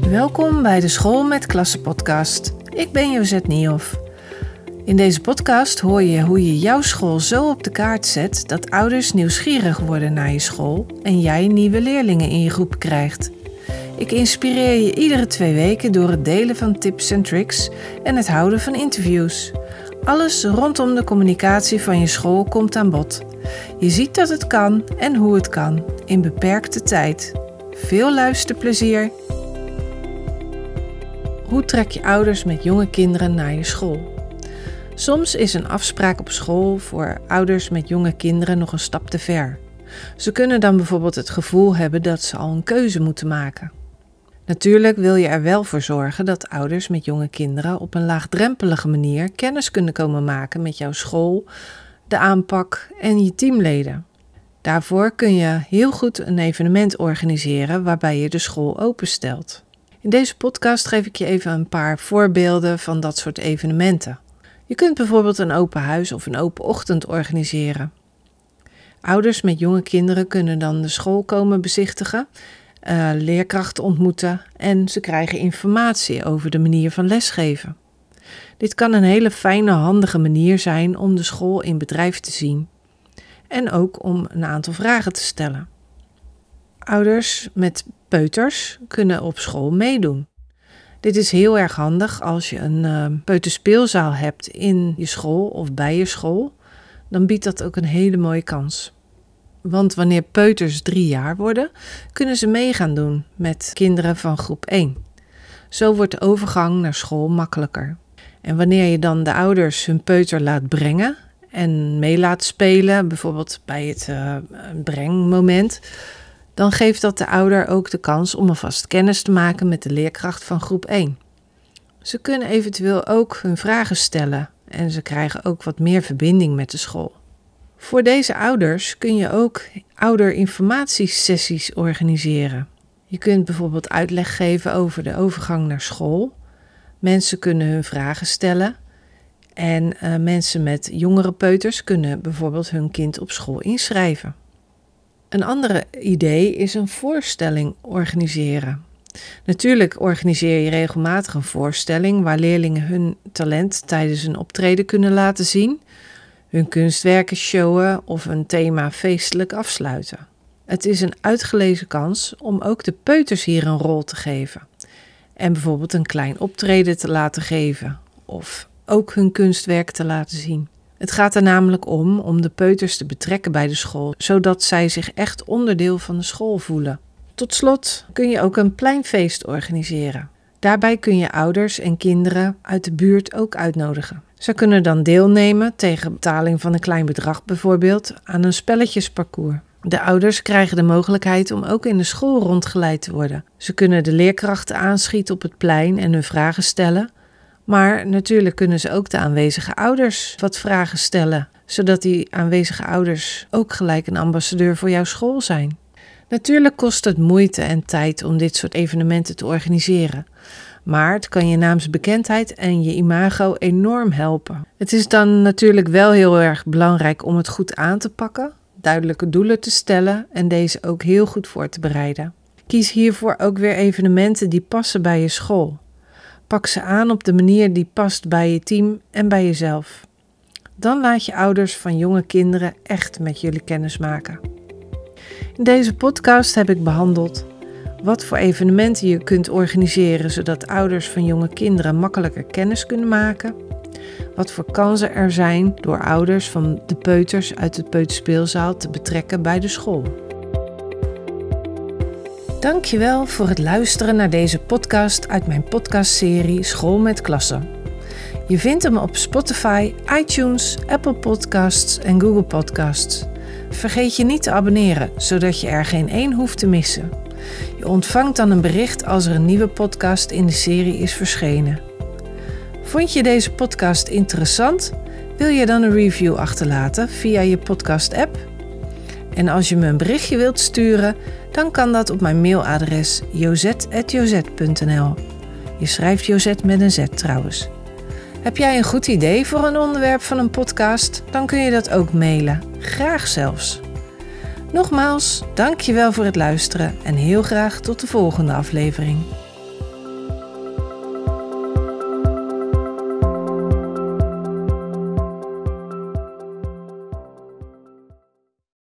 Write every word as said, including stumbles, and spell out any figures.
Welkom bij de School met Klassen podcast. Ik ben Josette Niehoff. In deze podcast hoor je hoe je jouw school zo op de kaart zet dat ouders nieuwsgierig worden naar je school en jij nieuwe leerlingen in je groep krijgt. Ik inspireer je iedere twee weken door het delen van tips en tricks en het houden van interviews. Alles rondom de communicatie van je school komt aan bod. Je ziet dat het kan en hoe het kan, in beperkte tijd. Veel luisterplezier! Hoe trek je ouders met jonge kinderen naar je school? Soms is een afspraak op school voor ouders met jonge kinderen nog een stap te ver. Ze kunnen dan bijvoorbeeld het gevoel hebben dat ze al een keuze moeten maken. Natuurlijk wil je er wel voor zorgen dat ouders met jonge kinderen op een laagdrempelige manier kennis kunnen komen maken met jouw school, de aanpak en je teamleden. Daarvoor kun je heel goed een evenement organiseren waarbij je de school openstelt. In deze podcast geef ik je even een paar voorbeelden van dat soort evenementen. Je kunt bijvoorbeeld een open huis of een open ochtend organiseren. Ouders met jonge kinderen kunnen dan de school komen bezichtigen, uh, leerkrachten ontmoeten en ze krijgen informatie over de manier van lesgeven. Dit kan een hele fijne, handige manier zijn om de school in bedrijf te zien en ook om een aantal vragen te stellen. Ouders met peuters kunnen op school meedoen. Dit is heel erg handig als je een uh, peuterspeelzaal hebt in je school of bij je school. Dan biedt dat ook een hele mooie kans. Want wanneer peuters drie jaar worden, kunnen ze mee gaan doen met kinderen van groep één. Zo wordt de overgang naar school makkelijker. En wanneer je dan de ouders hun peuter laat brengen en mee laat spelen, bijvoorbeeld bij het uh, brengmoment, dan geeft dat de ouder ook de kans om alvast kennis te maken met de leerkracht van groep één. Ze kunnen eventueel ook hun vragen stellen en ze krijgen ook wat meer verbinding met de school. Voor deze ouders kun je ook ouderinformatiesessies organiseren. Je kunt bijvoorbeeld uitleg geven over de overgang naar school. Mensen kunnen hun vragen stellen en uh, mensen met jongere peuters kunnen bijvoorbeeld hun kind op school inschrijven. Een andere idee is een voorstelling organiseren. Natuurlijk organiseer je regelmatig een voorstelling waar leerlingen hun talent tijdens een optreden kunnen laten zien, hun kunstwerken showen of een thema feestelijk afsluiten. Het is een uitgelezen kans om ook de peuters hier een rol te geven en bijvoorbeeld een klein optreden te laten geven of ook hun kunstwerk te laten zien. Het gaat er namelijk om om de peuters te betrekken bij de school, zodat zij zich echt onderdeel van de school voelen. Tot slot kun je ook een pleinfeest organiseren. Daarbij kun je ouders en kinderen uit de buurt ook uitnodigen. Ze kunnen dan deelnemen, tegen betaling van een klein bedrag bijvoorbeeld, aan een spelletjesparcours. De ouders krijgen de mogelijkheid om ook in de school rondgeleid te worden. Ze kunnen de leerkrachten aanschieten op het plein en hun vragen stellen. Maar natuurlijk kunnen ze ook de aanwezige ouders wat vragen stellen, zodat die aanwezige ouders ook gelijk een ambassadeur voor jouw school zijn. Natuurlijk kost het moeite en tijd om dit soort evenementen te organiseren, maar het kan je naamsbekendheid en je imago enorm helpen. Het is dan natuurlijk wel heel erg belangrijk om het goed aan te pakken, duidelijke doelen te stellen en deze ook heel goed voor te bereiden. Kies hiervoor ook weer evenementen die passen bij je school. Pak ze aan op de manier die past bij je team en bij jezelf. Dan laat je ouders van jonge kinderen echt met jullie kennis maken. In deze podcast heb ik behandeld wat voor evenementen je kunt organiseren zodat ouders van jonge kinderen makkelijker kennis kunnen maken. Wat voor kansen er zijn door ouders van de peuters uit de peuterspeelzaal te betrekken bij de school. Dankjewel voor het luisteren naar deze podcast uit mijn podcastserie School met Klassen. Je vindt hem op Spotify, iTunes, Apple Podcasts en Google Podcasts. Vergeet je niet te abonneren, zodat je er geen één hoeft te missen. Je ontvangt dan een bericht als er een nieuwe podcast in de serie is verschenen. Vond je deze podcast interessant? Wil je dan een review achterlaten via je podcast-app? En als je me een berichtje wilt sturen, dan kan dat op mijn mailadres josette at josette punt n l. Je schrijft Josette met een Z trouwens. Heb jij een goed idee voor een onderwerp van een podcast? Dan kun je dat ook mailen. Graag zelfs. Nogmaals, dank je wel voor het luisteren en heel graag tot de volgende aflevering.